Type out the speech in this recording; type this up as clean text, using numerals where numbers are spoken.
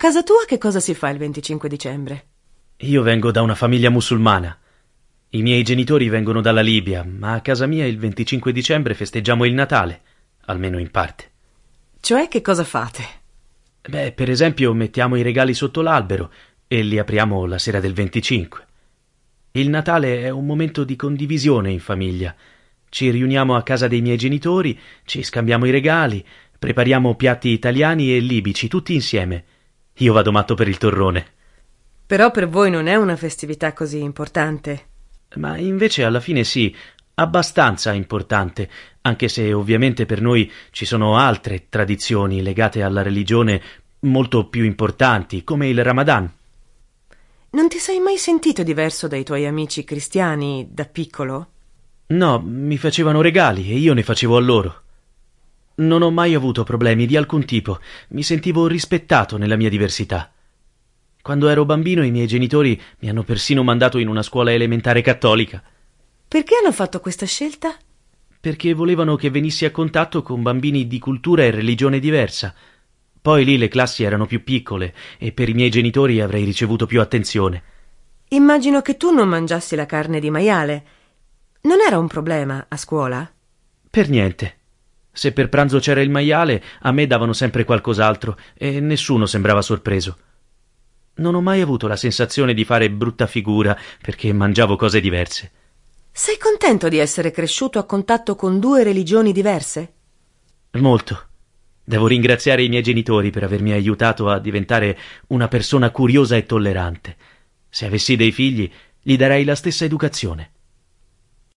casa tua che cosa si fa il 25 dicembre? Io vengo da una famiglia musulmana. I miei genitori vengono dalla Libia, ma a casa mia il 25 dicembre festeggiamo il Natale, almeno in parte. Cioè, che cosa fate? Beh, per esempio, mettiamo i regali sotto l'albero e li apriamo la sera del 25. Il Natale è un momento di condivisione in famiglia. Ci riuniamo a casa dei miei genitori, ci scambiamo i regali, prepariamo piatti italiani e libici tutti insieme. Io vado matto per il torrone. Però per voi non è una festività così importante. Ma invece alla fine sì, abbastanza importante, anche se ovviamente per noi ci sono altre tradizioni legate alla religione molto più importanti, come il Ramadan. Non ti sei mai sentito diverso dai tuoi amici cristiani da piccolo? No, mi facevano regali e io ne facevo a loro. Non ho mai avuto problemi di alcun tipo, mi sentivo rispettato nella mia diversità. Quando ero bambino i miei genitori mi hanno persino mandato in una scuola elementare cattolica. Perché hanno fatto questa scelta? Perché volevano che venissi a contatto con bambini di cultura e religione diversa. Poi lì le classi erano più piccole e per i miei genitori avrei ricevuto più attenzione. Immagino che tu non mangiassi la carne di maiale. Non era un problema a scuola? Per niente. Se per pranzo c'era il maiale, a me davano sempre qualcos'altro e nessuno sembrava sorpreso. Non ho mai avuto la sensazione di fare brutta figura perché mangiavo cose diverse. Sei contento di essere cresciuto a contatto con due religioni diverse? Molto. Devo ringraziare i miei genitori per avermi aiutato a diventare una persona curiosa e tollerante. Se avessi dei figli, gli darei la stessa educazione.